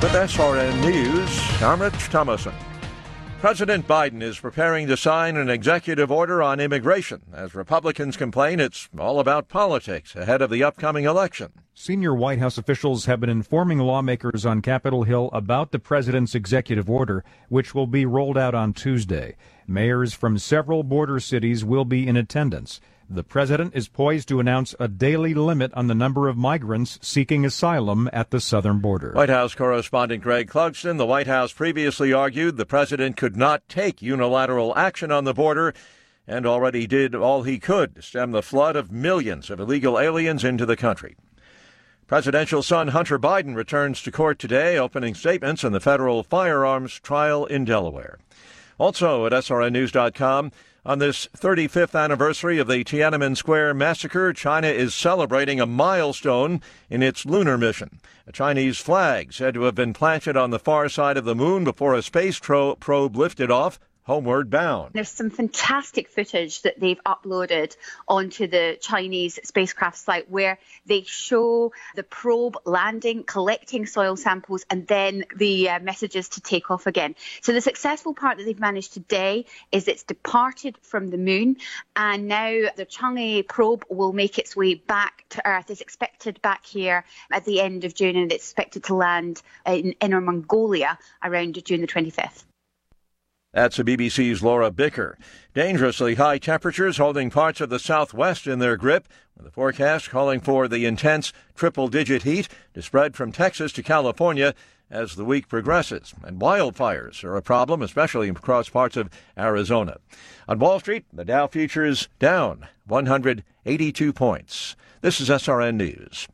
With SRN News, I'm Rich Thomason. President Biden is preparing to sign an executive order on immigration as Republicans complain it's all about politics ahead of the upcoming election. Senior White House officials have been informing lawmakers on Capitol Hill about the president's executive order, which will be rolled out on Tuesday. Mayors from several border cities will be in attendance. The president is poised to announce a daily limit on the number of migrants seeking asylum at the southern border. White House correspondent Greg Clugston. The White House previously argued the president could not take unilateral action on the border and already did all he could to stem the flood of millions of illegal aliens into the country. Presidential son Hunter Biden returns to court today, opening statements in the federal firearms trial in Delaware. Also at srnnews.com, on this 35th anniversary of the Tiananmen Square massacre, China is celebrating a milestone in its lunar mission. A Chinese flag said to have been planted on the far side of the moon before a space probe lifted off, homeward bound. There's some fantastic footage that they've uploaded onto the Chinese spacecraft site where they show the probe landing, collecting soil samples, and then the messages to take off again. So the successful part that they've managed today is it's departed from the moon, and now the Chang'e probe will make its way back to Earth. It's expected back here at the end of June, and it's expected to land in Inner Mongolia around June the 25th. That's the BBC's Laura Bicker. Dangerously high temperatures holding parts of the southwest in their grip, with the forecast calling for the intense triple-digit heat to spread from Texas to California as the week progresses. And wildfires are a problem, especially across parts of Arizona. On Wall Street, the Dow futures down 182 points. This is SRN News.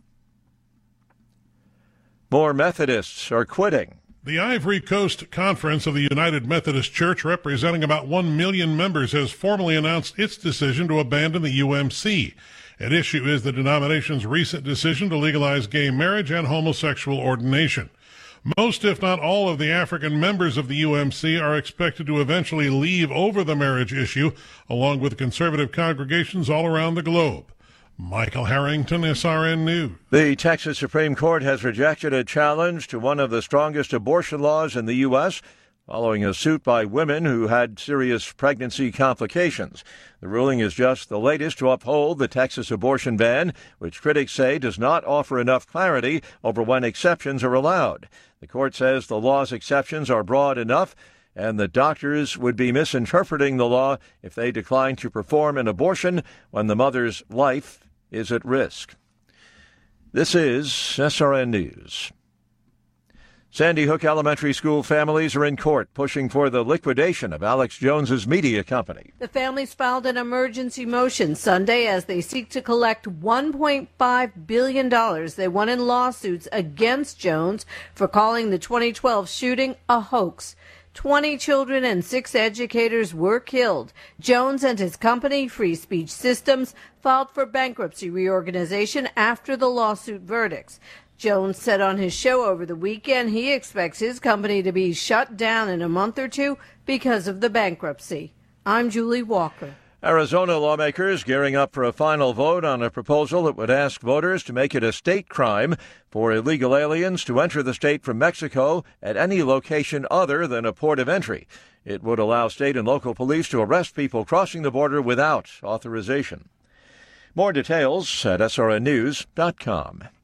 More Methodists are quitting. The Ivory Coast Conference of the United Methodist Church, representing about 1 million members, has formally announced its decision to abandon the UMC. At issue is the denomination's recent decision to legalize gay marriage and homosexual ordination. Most, if not all, of the African members of the UMC are expected to eventually leave over the marriage issue, along with conservative congregations all around the globe. Michael Harrington, SRN News. The Texas Supreme Court has rejected a challenge to one of the strongest abortion laws in the U.S., following a suit by women who had serious pregnancy complications. The ruling is just the latest to uphold the Texas abortion ban, which critics say does not offer enough clarity over when exceptions are allowed. The court says the law's exceptions are broad enough, and that doctors would be misinterpreting the law if they decline to perform an abortion when the mother's life is at risk. This is SRN News. Sandy Hook Elementary School families are in court pushing for the liquidation of Alex Jones's media company. The families filed an emergency motion Sunday as they seek to collect $1.5 billion they won in lawsuits against Jones for calling the 2012 shooting a hoax. 20 children and 6 educators were killed. Jones and his company, Free Speech Systems, filed for bankruptcy reorganization after the lawsuit verdicts. Jones said on his show over the weekend he expects his company to be shut down in a month or two because of the bankruptcy. I'm Julie Walker. Arizona lawmakers gearing up for a final vote on a proposal that would ask voters to make it a state crime for illegal aliens to enter the state from Mexico at any location other than a port of entry. It would allow state and local police to arrest people crossing the border without authorization. More details at srnnews.com.